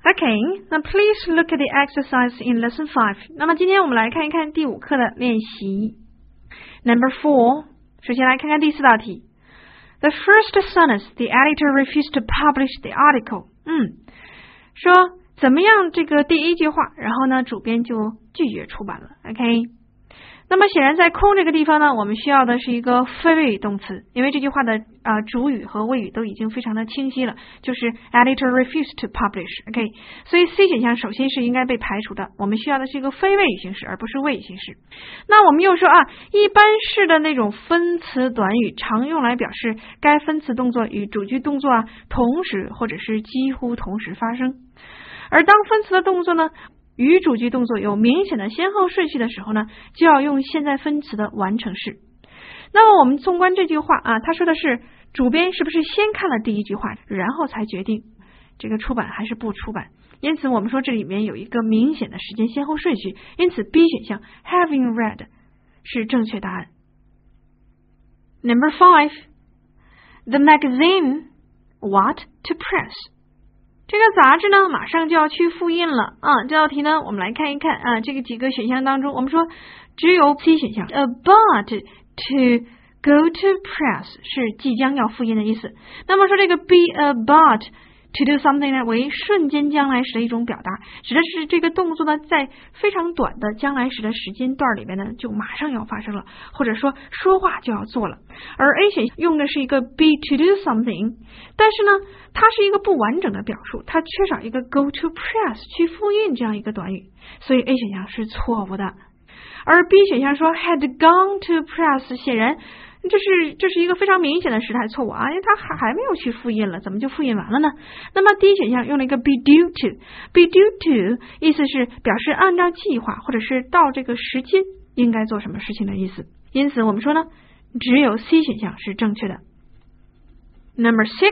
Okay, now please look at the exercise in lesson 5. 那么今天我们来看一看第5课的练习。Number 4, 首先来看看第4道题。The first sentence, the editor refused to publish the article. 说怎么样这个第一句话，然后呢主编就拒绝出版了。OK。那么显然在空这个地方呢，我们需要的是一个非谓语动词，因为这句话的主语和谓语都已经非常的清晰了，就是 editor refused to publish。OK， 所以 C 选项首先是应该被排除的，我们需要的是一个非谓语形式，而不是谓语形式。那我们又说一般式的那种分词短语常用来表示该分词动作与主句动作同时或者是几乎同时发生，而当分词的动作呢与主句动作有明显的先后顺序的时候呢，就要用现在分词的完成式。那么我们纵观这句话他说的是主编是不是先看了第一句话，然后才决定这个出版还是不出版，因此我们说这里面有一个明显的时间先后顺序，因此 B 选项 having read 是正确答案。Number 5, the magazine what to press。这个杂志呢马上就要去复印了这道题呢我们来看一看这个几个选项当中，我们说只有 C 选项 about to go to press 是即将要复印的意思。那么说这个 be about to do something 呢为瞬间将来时的一种表达，指的是这个动作呢在非常短的将来时的时间段里面呢就马上要发生了，或者说说话就要做了。而 A 选项用的是一个 be to do something， 但是呢它是一个不完整的表述，它缺少一个 go to press 去复印这样一个短语，所以 A 选项是错误的。而 B 选项说 had gone to press， 显然这是一个非常明显的时态错误因为他还没有去复印了，怎么就复印完了呢？那么 D 选项用了一个 be due to，be due to 意思是表示按照计划或者是到这个时间应该做什么事情的意思，因此我们说呢只有 C 选项是正确的。Number 6,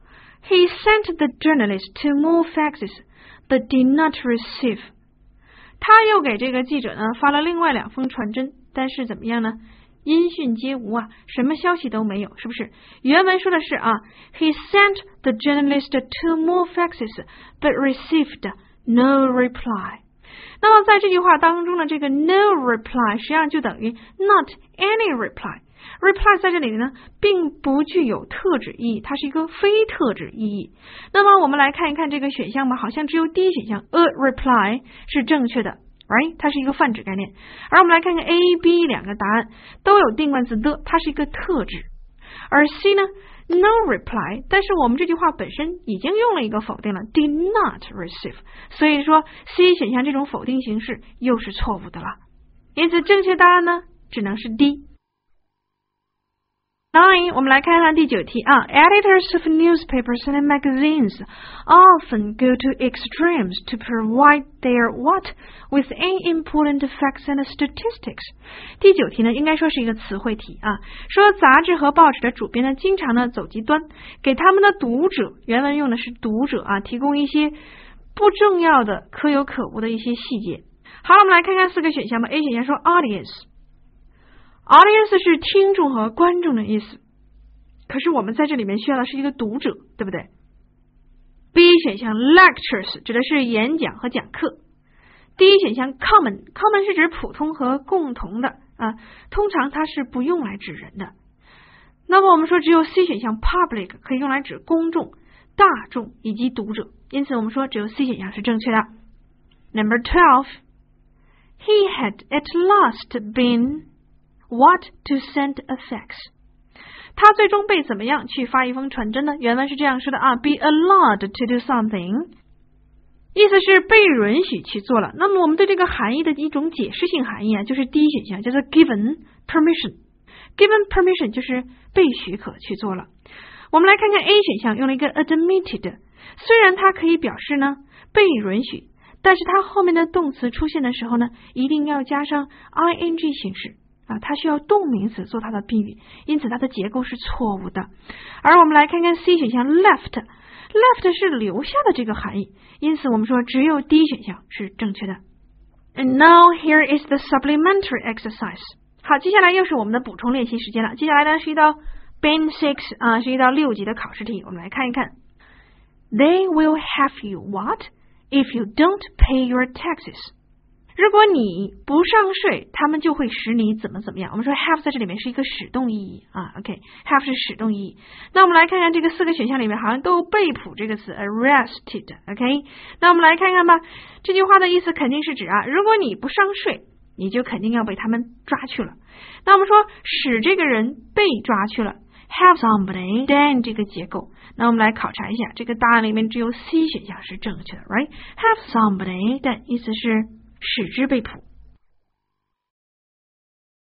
he sent the journalist 2 more faxes but did not receive。 他又给这个记者呢发了另外2封传真，但是怎么样呢？音讯皆无什么消息都没有，是不是？原文说的是he sent the journalist 2 more faxes but received no reply。 那么在这句话当中呢，这个 no reply 实际上就等于 not any reply。reply 在这里呢并不具有特指意义，它是一个非特指意义。那么我们来看一看这个选项吧，好像只有 D 选项 a reply 是正确的，right？ 它是一个泛指概念。而我们来看看 A、B 两个答案都有定冠词的，它是一个特指。而 C 呢 no reply， 但是我们这句话本身已经用了一个否定了 did not receive， 所以说 C 选项这种否定形式又是错误的了，因此正确答案呢只能是 D。9， 我们来看看第9题Editors of newspapers and magazines often go to extremes to provide their what with unimportant facts and statistics。 第9题呢应该说是一个词汇题说杂志和报纸的主编呢经常呢走极端，给他们的读者，原文用的是读者提供一些不重要的可有可无的一些细节。好了，我们来看看4个选项吧。A 选项说 audience 是听众和观众的意思，可是我们在这里面需要的是一个读者，对不对？ B 选项 lectures 指的是演讲和讲课。 D 选项 common 是指普通和共同的通常它是不用来指人的。那么我们说只有 C 选项 public 可以用来指公众、大众以及读者，因此我们说只有 C 选项是正确的。 Number 12, he had at last been what to send a fax。 他最终被怎么样去发一封传真呢？原文是这样说的be allowed to do something， 意思是被允许去做了。那么我们对这个含义的一种解释性含义就是 D 选项叫做 given permission。given permission 就是被许可去做了。我们来看看 A 选项用了一个 admitted， 虽然它可以表示呢被允许，但是它后面的动词出现的时候呢一定要加上 ing 形式它需要动名词做它的宾语，因此它的结构是错误的。而我们来看看 C 选项 left 是留下的这个含义，因此我们说只有 D 选项是正确的。 And now here is the supplementary exercise。 好，接下来又是我们的补充练习时间了。接下来呢是一道 Band 6是一道6级的考试题，我们来看一看。They will have you what if you don't pay your taxes。如果你不上税，他们就会使你怎么样。我们说 have 在这里面是一个使动意义啊 ，OK， have 是使动意义。那我们来看看这个4个选项里面好像都有被捕这个词 arrested，OK， 那我们来看看吧。这句话的意思肯定是指啊，如果你不上税，你就肯定要被他们抓去了。那我们说使这个人被抓去了 have somebody then 这个结构。那我们来考察一下，这个答案里面只有 C 选项是正确的 ，right？ have somebody then 意思是使之被捕。